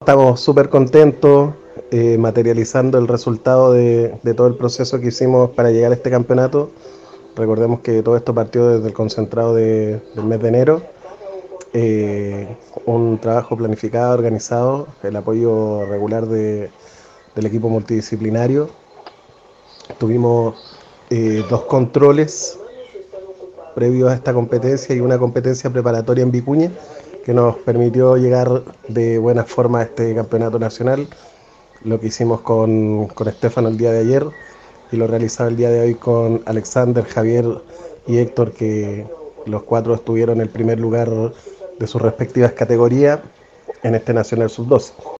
estamos súper contentos, materializando el resultado de todo el proceso que hicimos para llegar a este campeonato. Recordemos que todo esto partió desde el concentrado del mes de enero. Un trabajo planificado, organizado, el apoyo regular del equipo multidisciplinario. Tuvimos dos controles previos a esta competencia y una competencia preparatoria en Vicuña que nos permitió llegar de buena forma a este campeonato nacional. Lo que hicimos con Estefano el día de ayer y lo realizado el día de hoy con Alexander, Javier y Héctor, que los cuatro estuvieron en el primer lugar de sus respectivas categorías en este Nacional Sub-12.